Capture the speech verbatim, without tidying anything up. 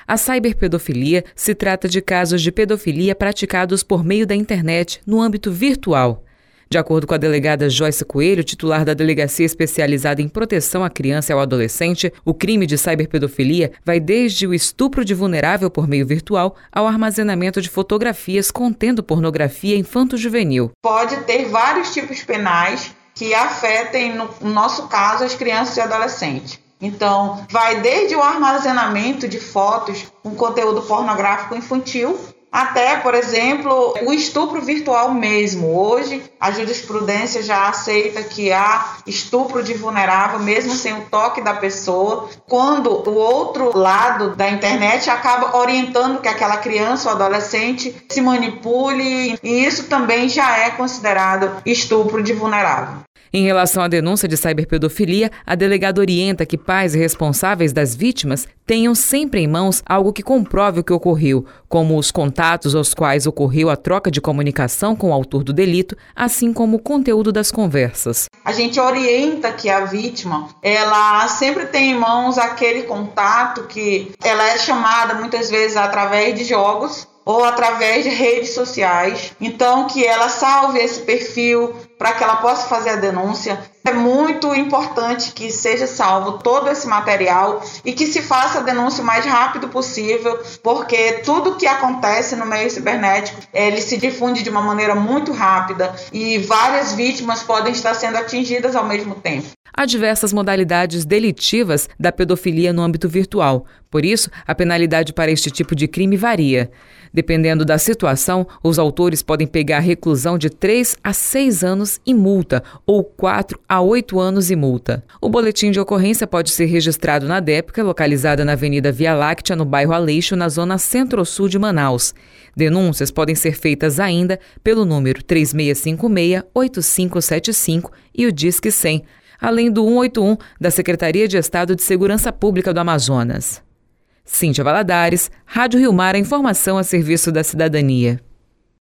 A ciberpedofilia se trata de casos de pedofilia praticados por meio da internet no âmbito virtual. De acordo com a delegada Joyce Coelho, titular da Delegacia Especializada em Proteção à Criança e ao Adolescente, o crime de ciberpedofilia vai desde o estupro de vulnerável por meio virtual ao armazenamento de fotografias contendo pornografia infanto-juvenil. Pode ter vários tipos penais que afetem, no nosso caso, as crianças e adolescentes. Então, vai desde o armazenamento de fotos com conteúdo pornográfico infantil, até, por exemplo, o estupro virtual mesmo. Hoje, a jurisprudência já aceita que há estupro de vulnerável, mesmo sem o toque da pessoa, quando o outro lado da internet acaba orientando que aquela criança ou adolescente se manipule, e isso também já é considerado estupro de vulnerável. Em relação à denúncia de ciberpedofilia, a delegada orienta que pais e responsáveis das vítimas tenham sempre em mãos algo que comprove o que ocorreu, como os contatos aos quais ocorreu a troca de comunicação com o autor do delito, assim como o conteúdo das conversas. A gente orienta que a vítima, ela sempre tem em mãos aquele contato que ela é chamada muitas vezes através de jogos ou através de redes sociais. Então, que ela salve esse perfil para que ela possa fazer a denúncia. É muito importante que seja salvo todo esse material e que se faça a denúncia o mais rápido possível, porque tudo que acontece no meio cibernético, ele se difunde de uma maneira muito rápida e várias vítimas podem estar sendo atingidas ao mesmo tempo. Há diversas modalidades delitivas da pedofilia no âmbito virtual. Por isso, a penalidade para este tipo de crime varia. Dependendo da situação, os autores podem pegar reclusão de três a seis anos e multa, ou quatro a oito anos e multa. O boletim de ocorrência pode ser registrado na DEPCA, localizada na Avenida Via Láctea, no bairro Aleixo, na zona centro-sul de Manaus. Denúncias podem ser feitas ainda pelo número três seis cinco seis, oito cinco sete cinco e o Disque cem, além do um oito um da Secretaria de Estado de Segurança Pública do Amazonas. Cíntia Valadares, Rádio Rio Mar, a informação a serviço da cidadania.